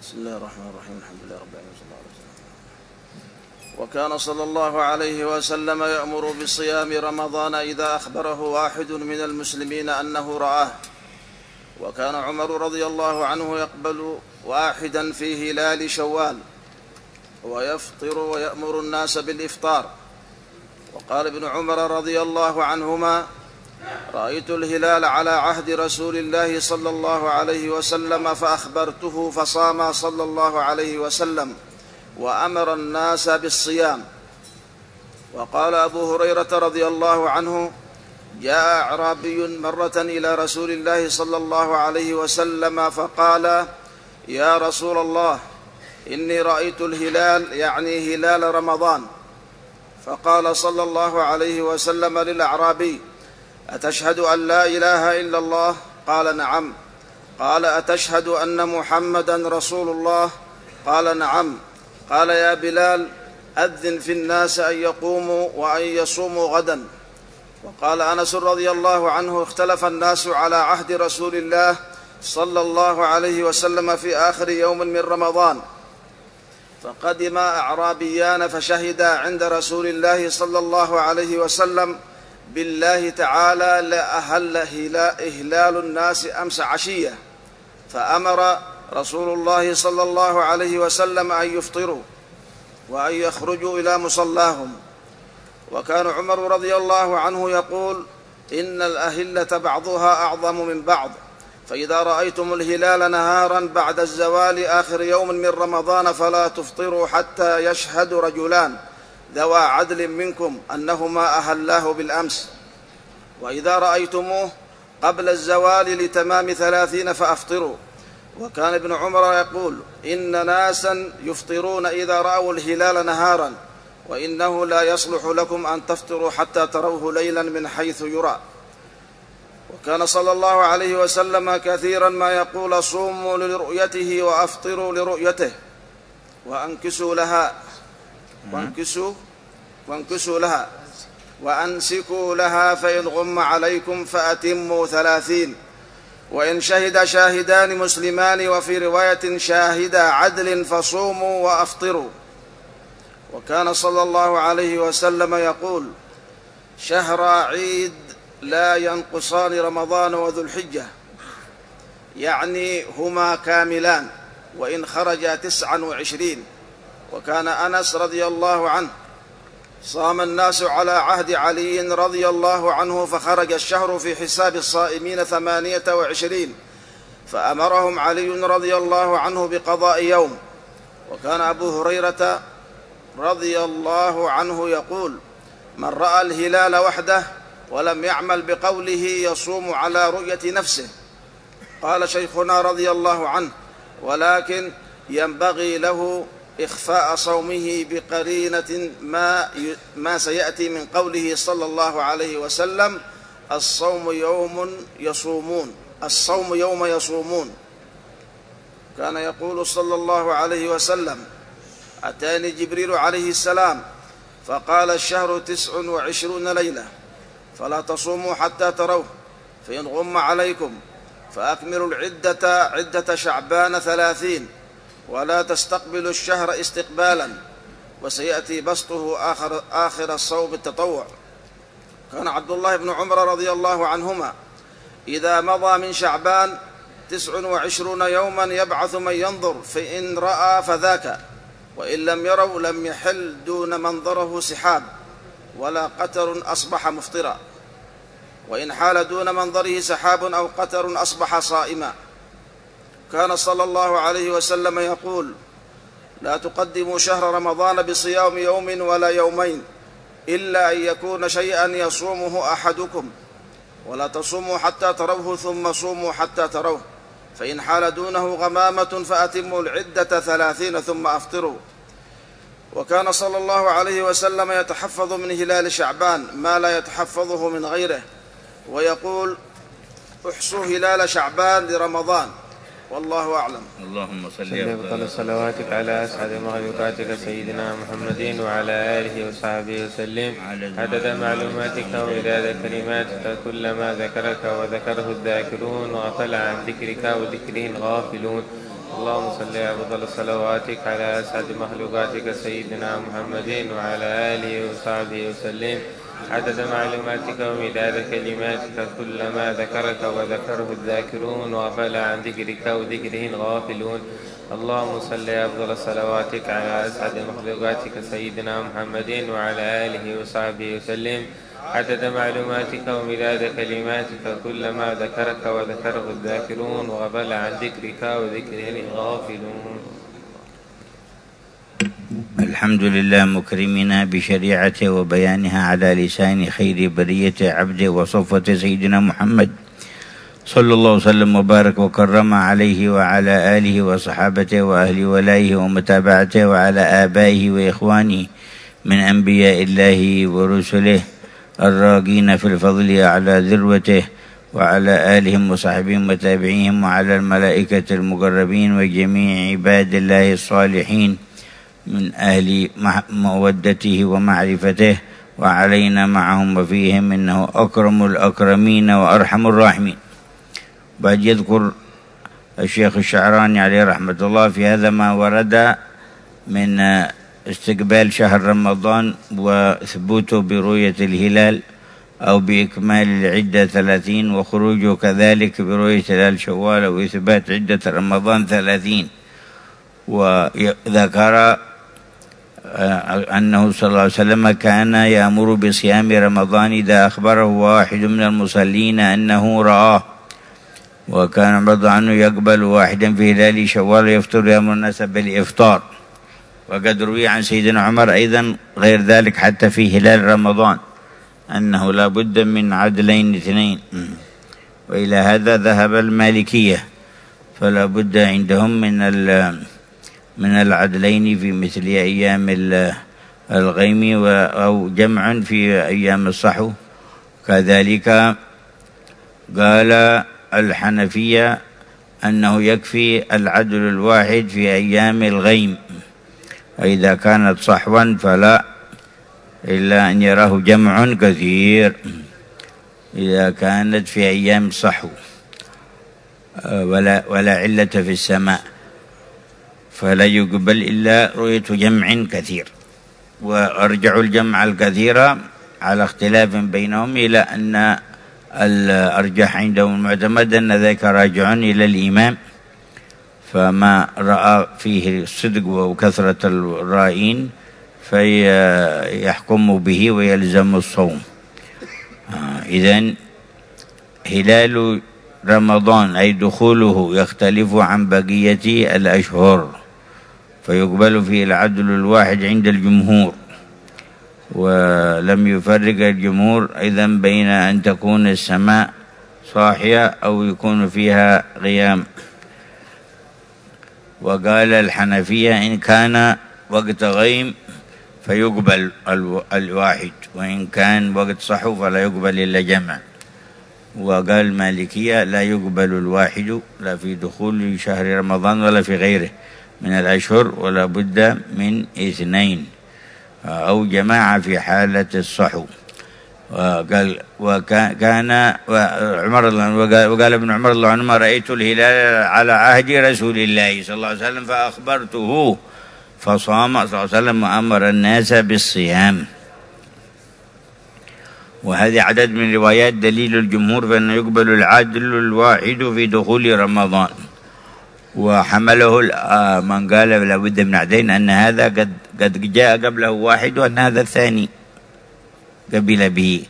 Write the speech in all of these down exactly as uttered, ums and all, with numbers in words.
بسم الله الرحمن الرحيم. الحمد لله رب العالمين صلى الله عليه وسلم. وكان صلى الله عليه وسلم يأمر بصيام رمضان إذا أخبره واحد من المسلمين أنه رآه. وكان عمر رضي الله عنه يقبل واحدا في هلال شوال ويفطر ويأمر الناس بالإفطار. وقال ابن عمر رضي الله عنهما: رأيت الهلال على عهد رسول الله صلى الله عليه وسلم فأخبرته فصام صلى الله عليه وسلم وأمر الناس بالصيام. وقال أبو هريرة رضي الله عنه: جاء أعرابي مرة إلى رسول الله صلى الله عليه وسلم فقال: يا رسول الله، إني رأيت الهلال، يعني هلال رمضان. فقال صلى الله عليه وسلم للأعرابي: أتشهد أن لا إله إلا الله؟ قال: نعم. قال: أتشهد أن محمدا رسول الله؟ قال: نعم. قال: يا بلال، أذن في الناس أن يقوموا وأن يصوموا غدا. وقال أنس رضي الله عنه: اختلف الناس على عهد رسول الله صلى الله عليه وسلم في آخر يوم من رمضان، فقدم أعرابيان فشهدا عند رسول الله صلى الله عليه وسلم بالله تعالى لأهل إهلال الناس أمس عشية، فأمر رسول الله صلى الله عليه وسلم أن يفطروا وأن يخرجوا إلى مصلاهم. وكان عمر رضي الله عنه يقول: إن الأهلة بعضها أعظم من بعض، فإذا رأيتم الهلال نهارا بعد الزوال آخر يوم من رمضان فلا تفطروا حتى يشهد رجلان ذوى عدل منكم أنهما أهلاه بالأمس، وإذا رأيتموه قبل الزوال لتمام ثلاثين فأفطروا. وكان ابن عمر يقول: إن ناسا يفطرون إذا رأوا الهلال نهارا، وإنه لا يصلح لكم أن تفطروا حتى تروه ليلا من حيث يرى. وكان صلى الله عليه وسلم كثيرا ما يقول: صوموا لرؤيته وأفطروا لرؤيته وأنكسوا لها وانكسوا وانكسوا لها وأنسكوا لها، فإن غم عليكم فأتموا ثلاثين، وإن شهد شاهدان مسلمان وفي رواية شاهد عدل فصوموا وأفطروا. وكان صلى الله عليه وسلم يقول: شهر عيد لا ينقصان رمضان وذو الحجة، يعني هما كاملان، وإن خرج تسعا وعشرين. وكان أنس رضي الله عنه: صام الناس على عهد علي رضي الله عنه فخرج الشهر في حساب الصائمين ثمانية وعشرين، فأمرهم علي رضي الله عنه بقضاء يوم. وكان أبو هريرة رضي الله عنه يقول: من رأى الهلال وحده ولم يعمل بقوله يصوم على رؤية نفسه. قال شيخنا رضي الله عنه: ولكن ينبغي له إخفاء صومه بقرينة ما, ما سيأتي من قوله صلى الله عليه وسلم: الصوم يوم يصومون الصوم يوم يصومون. كان يقول صلى الله عليه وسلم: أتاني جبريل عليه السلام فقال: الشهر تسع وعشرون ليلة، فلا تصوموا حتى تروه، فإن غم عليكم فأكملوا العدة عدة شعبان ثلاثين، ولا تستقبلوا الشهر استقبالا، وسيأتي بسطه آخر, آخر الصوم التطوع. كان عبد الله بن عمر رضي الله عنهما إذا مضى من شعبان تسع وعشرون يوما يبعث من ينظر، فإن رأى فذاك، وإن لم يروا لم يحل دون منظره سحاب ولا قتر أصبح مفطرا، وإن حال دون منظره سحاب أو قتر أصبح صائما. كان صلى الله عليه وسلم يقول: لا تقدموا شهر رمضان بصيام يوم ولا يومين إلا أن يكون شيئا يصومه أحدكم، ولا تصوموا حتى تروه ثم صوموا حتى تروه، فإن حال دونه غمامة فأتموا العدة ثلاثين ثم أفطروا. وكان صلى الله عليه وسلم يتحفظ من هلال شعبان ما لا يتحفظه من غيره، ويقول: احصوا هلال شعبان لرمضان، والله أعلم. اللهم صل وسلم صلواتك على أسعد مخلوقاتك سيدنا محمد وعلى آله وصحبه وسلم عدد معلوماتك ومداد كلماتك، كلما ذكرك وذكره الذاكرون وغفل عن ذكرك وذكره الغافلون. اللهم صل أفضل صلواتك على أسعد مخلوقاتك سيدنا محمد وعلى آله وصحبه وسلم عدد معلوماتك ومداد كلماتك كلما ذكرك وذكره الذاكرون وغفل عن ذكرك وذكره الغافلون. اللهم صل أفضل صلواتك على أسعد مخلوقاتك سيدنا محمد وعلى آله وصحبه وسلم عدد معلوماتك ومداد كلماتك كلما ذكرك وذكره الذاكرون وغفل عن ذكرك وذكره الغافلون. الحمد لله مكرمنا بشريعته وبيانها على لسان خير برية عبده وصفة سيدنا محمد صلى الله وسلم وبارك وكرم عليه وعلى آله وصحابته وأهل ولائه ومتابعته وعلى آبائه وإخوانه من أنبياء الله ورسله الراقين في الفضل على ذروته وعلى آلهم وصحبهم وتابعيهم وعلى الملائكة المقربين وجميع عباد الله الصالحين من أهل مودته ومعرفته وعلينا معهم وفيهم إنه أكرم الأكرمين وأرحم الراحمين. بعد يذكر الشيخ الشعراني عليه رحمة الله في هذا ما ورد من استقبال شهر رمضان وثبوته برؤية الهلال أو بإكمال العدة ثلاثين وخروجه كذلك برؤية هلال شوال وإثبات عدة رمضان ثلاثين. وذكر أنه صلى الله عليه وسلم كان يأمر بصيام رمضان إذا أخبره واحد من المصلين أنه رآه، وكان رضي عنه يقبل واحدا في هلال شوال يفطر يأمر الناس بالإفطار. وقد روي عن سيدنا عمر أيضا غير ذلك حتى في هلال رمضان أنه لا بد من عدلين اثنين، وإلى هذا ذهب المالكية، فلا بد عندهم من من العدلين في مثل أيام الغيم أو جمع في أيام الصحو. كذلك قال الحنفية أنه يكفي العدل الواحد في أيام الغيم، وإذا كانت صحوا فلا إلا أن يراه جمع كثير إذا كانت في أيام صحو ولا, ولا علة في السماء فلا يقبل إلا رؤية جمع كثير. وأرجع الجمع الكثير على اختلاف بينهم إلى أن الأرجح عندهم المعتمد أن ذلك راجع إلى الإمام، فما رأى فيه الصدق وكثرة الرائين فيحكم به ويلزم الصوم. آه إذن هلال رمضان أي دخوله يختلف عن بقية الأشهر، فيقبل فيه العدل الواحد عند الجمهور، ولم يفرق الجمهور إذن بين أن تكون السماء صاحية أو يكون فيها غيام. وقال الحنفية إن كان وقت غيم فيقبل الواحد، وإن كان وقت صحو فلا يقبل إلا جمع. وقال المالكية لا يقبل الواحد لا في دخول شهر رمضان ولا في غيره من الأشهر، ولا بد من اثنين أو جماعة في حالة الصحو. وقال وكان عمر وقال ابن عمر الله عنهما رأيت الهلال على عهد رسول الله صلى الله عليه وسلم فأخبرته فصام صلى الله عليه وسلم وأمر الناس بالصيام. وهذه عدد من روايات دليل الجمهور فإنه يقبل العدل الواحد في دخول رمضان. وحمله من قال لا بد من عدين أن هذا قد قد جاء قبله واحد وأن هذا الثاني قبل به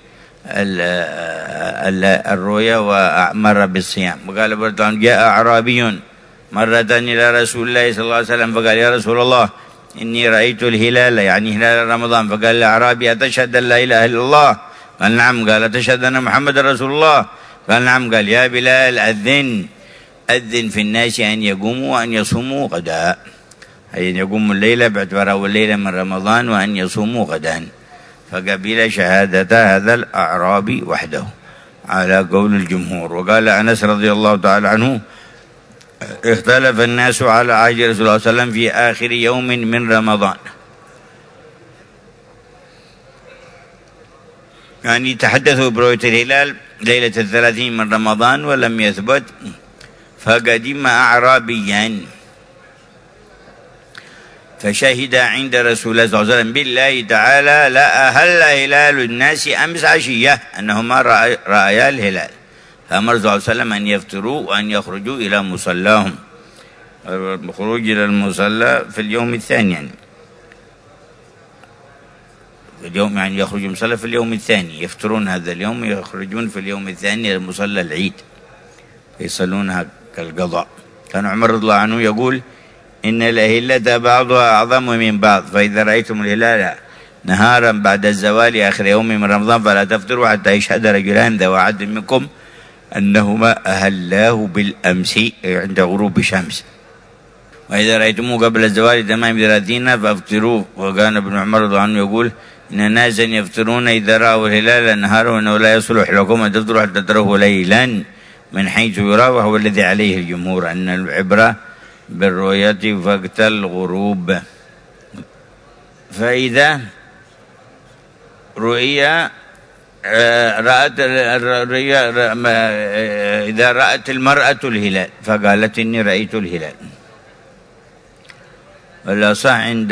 الرؤيا وأمر بالصيام. وقال برضه جاء أعرابي مرة إلى رسول الله صلى الله عليه وسلم فقال يا رسول الله إني رأيت الهلال يعني هلال رمضان. فقال الأعرابي أتشهد أن لا إله إلا الله؟ قال نعم. قال أتشهد أن محمد رسول الله؟ قال نعم. قال يا بلال أذن أذن في الناس أن يقوموا وأن يصوموا غدا، أي أن يقوموا الليلة باعتبار أول ليلة من رمضان وأن يصوموا غدا. فقبل شهادة هذا الأعرابي وحده على قول الجمهور. وقال أنس رضي الله تعالى عنه اختلف الناس على عهد رسول الله صلى الله عليه وسلم في آخر يوم من رمضان، يعني تحدثوا برؤية الهلال ليلة الثلاثين من رمضان ولم يثبت. فقدم أعرابيان فشهد عند رسول الله صلى الله عليه وسلم بالله تعالى لا أهل هلال الناس أمس عشية أنهما رأيا الهلال، فأمر صلى الله عليه وسلم أن يفطروا وأن يخرجوا إلى مصلاهم. الخروج إلى المصلى في اليوم الثاني، يعني في اليوم يعني يخرجوا المصلى في اليوم الثاني، يفطرون هذا اليوم يخرجون في اليوم الثاني إلى مصلى العيد يصلونها كالقضاء. كان عمر رضي الله عنه يقول إن الأهلة بعضها أعظم من بعض، فإذا رأيتم الهلال نهارا بعد الزوال آخر يوم من رمضان فلا تفطروا حتى يشهد رجلان ذو عدل منكم أنهما أهلاه بالأمس عند غروب الشمس، وإذا رأيتموه قبل الزوال تمام ثلاثين فافطروا. وكان ابن عمر رضي الله عنه يقول إن ناسا يفطرون إذا رأوا الهلال نهارا وأنه لا يصلح لكم أن تفطروا حتى تروه ليلا من حيث يرى، وهو الذي عليه الجمهور أن العبرة بالرؤية وقت الغروب. فإذا رؤيا رأت إذا رأت المرأة الهلال فقالت إني رأيت الهلال، والأصح عند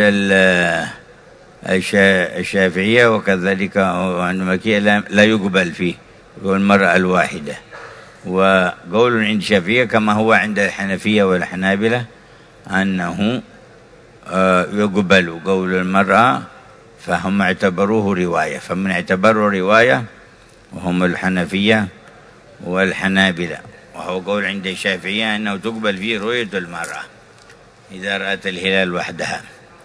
الشافعية وكذلك عند المالكية لا يقبل فيه والمرأة الواحدة، وقول عند الشافعية كما هو عند الحنفية والحنابلة أنه يقبل قول المرأة، فهم اعتبروه رواية، فمن اعتبروا رواية وهم الحنفية والحنابلة، وهو قول عند الشافعية أنه تقبل فيه رؤية المرأة إذا رأت الهلال وحدها،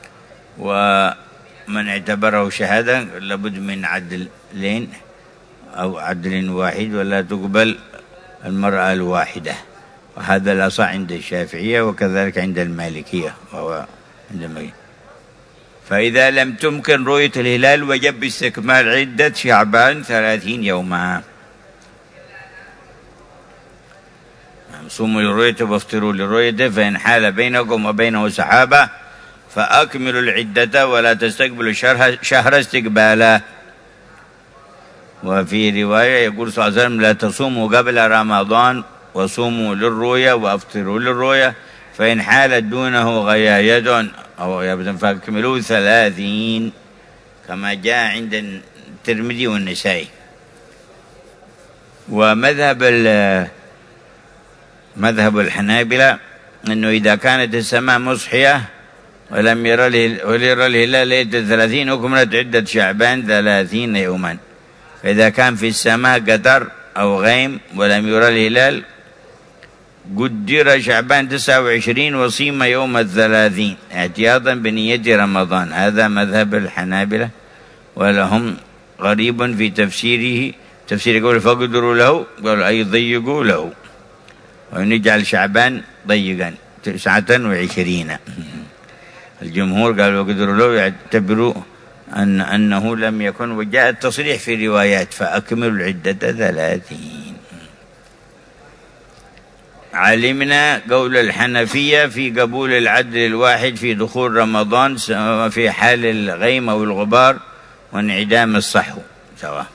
ومن اعتبره شهادة لابد من عدلين أو عدل واحد ولا تقبل المرأة الواحدة، وهذا الأصح عند الشافعية وكذلك عند المالكية وهو عند المالكية. فإذا لم تمكن رؤية الهلال وجب استكمال عدة شعبان ثلاثين يوما. صوموا للرؤية وافطروا للرؤية، فإن حال بينكم وبينه سحابة فأكملوا العدة ولا تستقبلوا شهر, شهر استقبالا. وفي رواية يقول صلى الله عليه وسلم لا تصوموا قبل رمضان وصوموا للرؤية وافطروا للرؤية، فإن حالت دونه غياية أو يبدأ فاكملوا ثلاثين كما جاء عند الترمذي والنسائي. ومذهب مذهب الحنابلة أنه إذا كانت السماء مصحية ولم يرى الهلال ليلة ثلاثين أكملت عدة شعبان ثلاثين يوما، فإذا كان في السماء قدر أو غيم ولم يرى الهلال قدر شعبان تسعة وعشرين وصيم يوم الثلاثين احتياطا بنية رمضان. هذا مذهب الحنابلة، ولهم غريب في تفسيره تفسير قول فقدروا له قال أي ضيقوا له، ونجعل شعبان ضيقا تسعة وعشرين. الجمهور قالوا وقدروا له يعتبروا أن أنه لم يكن، وجاء التصريح في روايات فأكملوا العدة ثلاثين. علمنا قول الحنفية في قبول العدل الواحد في دخول رمضان في حال الغيم أو الغبار وانعدام الصحو سواء،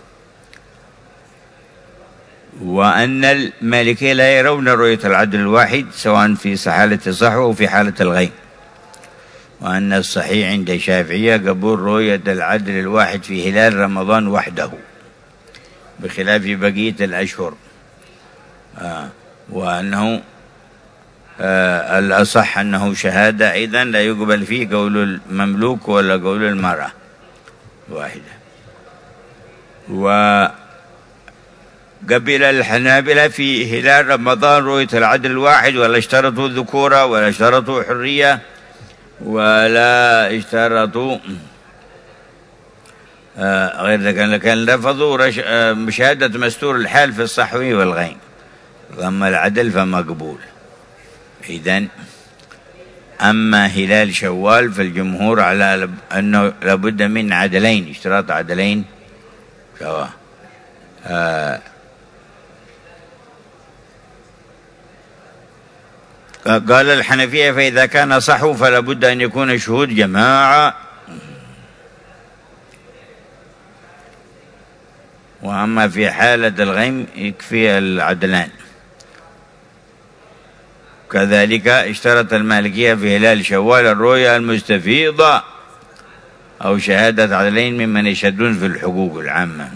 وأن المالكية لا يرون رؤية العدل الواحد سواء في حالة الصحو أو في حالة الغيم، وأن الصحيح عند الشافعية قبول رؤية العدل الواحد في هلال رمضان وحده بخلاف بقية الأشهر، آه وأنه آه الأصح أنه شهادة أيضا لا يقبل فيه قول المملوك ولا قول المرأة واحدة. وقبل الحنابلة في هلال رمضان رؤية العدل الواحد، ولا اشترطوا الذكورة ولا اشترطوا حرية ولا اشترطوا آه غير ذلك، لكن لفظوا آه مشاهدة مستور الحال في الصحو والغيم، أما العدل فمقبول. إذن أما هلال شوال فالجمهور على أنه لابد من عدلين، اشتراط عدلين سواء. آه قال الحنفية فإذا كان صحو فلا بد أن يكون شهود جماعة، وأما في حالة الغيم يكفي العدلان. كذلك اشترط المالكية في هلال شوال الرؤيا المستفيضة أو شهادة عدلين ممن يشهدون في الحقوق العامة.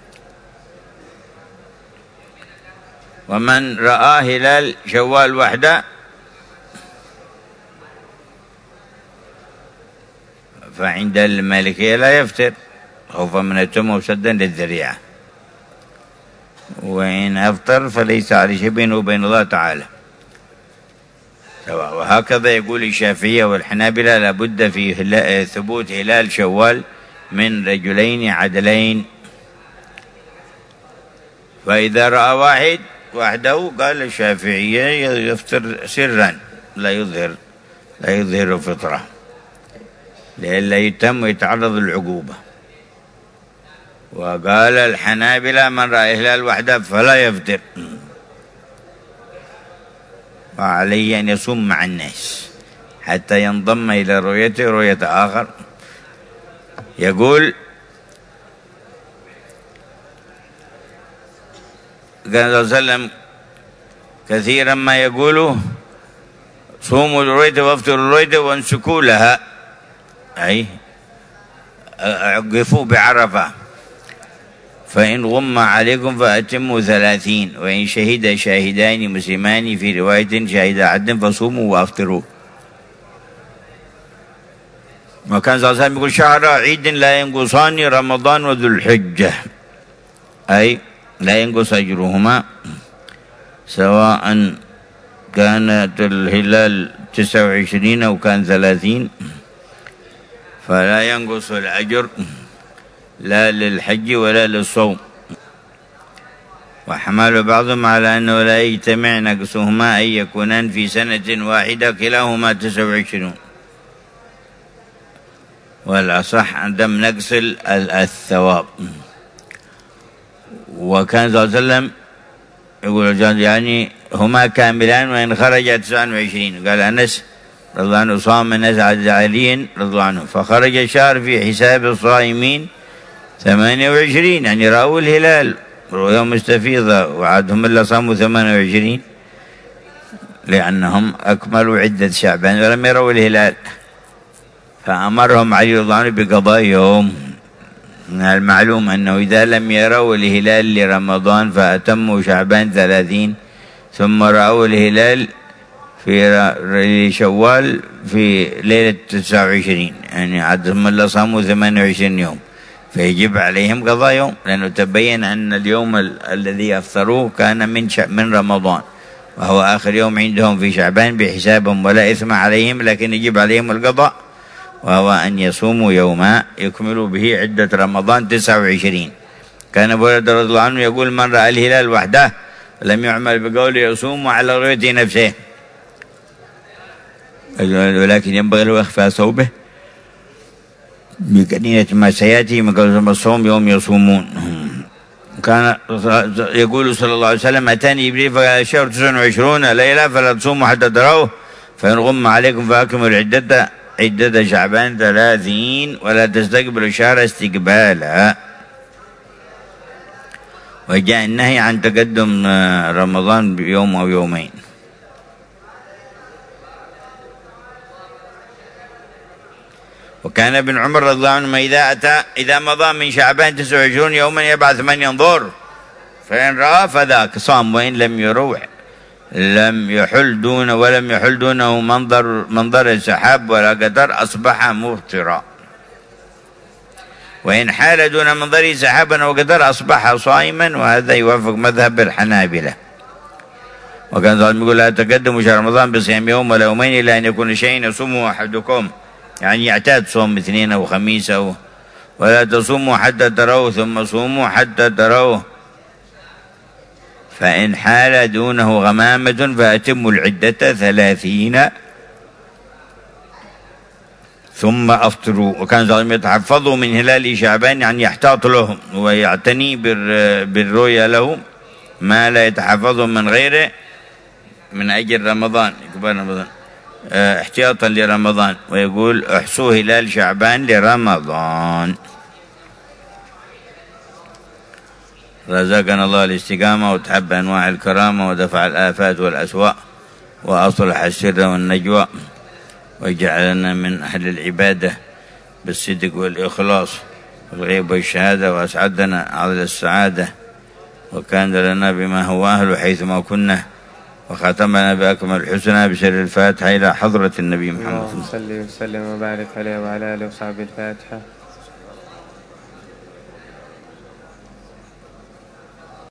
ومن رأى هلال شوال وحده فعند المالكية لا يفطر خوفا من التهمة وسدا للذريعة، وإن أفطر فليس عليه شيء بينه وبين الله تعالى. وهكذا يقول الشافعية والحنابلة لابد في ثبوت هلال شوال من رجلين عدلين. فإذا رأى واحد وحده قال الشافعية يفطر سرا لا يظهر لا يظهر فطره لئلا يتم ويتعرض للعقوبة. وقال الحنابلة من رأى هلال وحده فلا يفطر، وعليه أن يصوم مع الناس حتى ينضم إلى رؤيته رؤية آخر. يقول قال صلى الله عليه وسلم كثيرا ما يقوله صوموا لرؤيته وافطروا لرؤيته وانسكوا لها، أي أقفوا بعرفة، فإن غم عليكم فأتموا ثلاثين، وإن شهد شاهدان مسلمان في رواية شهد عدل فصوموا وافطروا. وكان صلى الله عليه وسلم يقول شهر عيد لا ينقصان رمضان وذو الحجة، أي لا ينقص أجرهما سواء كانت الهلال تسعة وعشرين أو كان ثلاثين، فلا ينقص الأجر لا للحج ولا للصوم. وحمل بعضهم على أنه لا يجتمع نقصهما أن يكونان في سنة واحدة كلاهما تسعة وعشرين، والأصح عدم نقص الثواب. وكان صلى الله عليه وسلم يقول يعني هما كاملان وإن خرج تسعة وعشرين. قال أنس رضي الله عنه صام الناس على علي رضي الله عنه فخرج الشهر في حساب الصائمين ثمانية وعشرين، يعني رأوا الهلال رؤيا مستفيضة وعادهم إلا صاموا ثمانية وعشرين لأنهم أكملوا عدة شعبان ولم يروا الهلال، فأمرهم علي رضي الله عنه بقضاء يوم. من المعلوم أنه إذا لم يروا الهلال لرمضان فأتموا شعبان ثلاثين ثم رأوا الهلال في شوال في ليلة تسعة وعشرين، يعني عدهم الله صاموا ثمانية وعشرين يوم، فيجب عليهم قضاء يوم، لأنه تبين أن اليوم ال الذي أفطروه كان من من رمضان وهو آخر يوم عندهم في شعبان بحسابهم، ولا إثم عليهم لكن يجب عليهم القضاء، وهو أن يصوموا يوما يكملوا به عدة رمضان تسعة وعشرين. كان أبو هريرة رضي الله عنه يقول من رأى الهلال وحده لم يعمل بقوله يصوم على رؤيته نفسه، ولكن ينبغي له إخفاء ثوبه بكنية ما سيأتي من قول الصوم يوم يصومون. كان يقول صلى الله عليه وسلم أتاني جبريل فقال الشهر تسعة وعشرين ليلة فلا تصوموا حتى تروه فإن غم عليكم فأكملوا العدة عدة شعبان ثلاثين ولا تستقبلوا الشهر استقبالا. وجاء النهي عن تقدم رمضان بيوم أو يومين. وكان ابن عمر رضي الله عنهما إذا أتى إذا مضى من شعبان تسعة وعشرين يوما يبعث من ينظر فإن رأى فذاك صام، وإن لم يروح لم يحل دون ولم يحل دونه منظر منظر السحاب ولا قدر أصبح مفطرا، وإن حال دون منظر سحابا وقدر أصبح صائما، وهذا يوافق مذهب الحنابلة. وكان صلى الله عليه وسلم يقول لا تقدموا شهر رمضان بصيام يوم ولا يومين إلا أن يكون شيء يصومه أحدكم، يعني يعتاد صوم اثنين أو خميس أو ولا تصوموا حتى تروه ثم صوموا حتى تروه، فإن حال دونه غمامة فأتموا العدة ثلاثين ثم أفطروا. وكان صلى الله عليه وسلم يتحفظوا من هلال شعبان، يعني يحتاط لهم ويعتني بالرؤيا له ما لا يتحفظ من غيره من أجل رمضان رمضان احتياطا لرمضان. ويقول احصوا هلال شعبان لرمضان. رزقنا الله الاستقامة وتحب أنواع الكرامة ودفع الآفات والأسواء، وأصلح السر والنجوى، وجعلنا من أهل العبادة بالصدق والإخلاص والغيب والشهادة، وأسعدنا على السعادة، وكان لنا بما هو أهل حيثما كنا، وختمنا بأكمل الحسنى بسر الفاتحة إلى حضرة النبي محمد. اللهم صل وسلم وبارك عليه وعلى آله وصحبه. الفاتحة.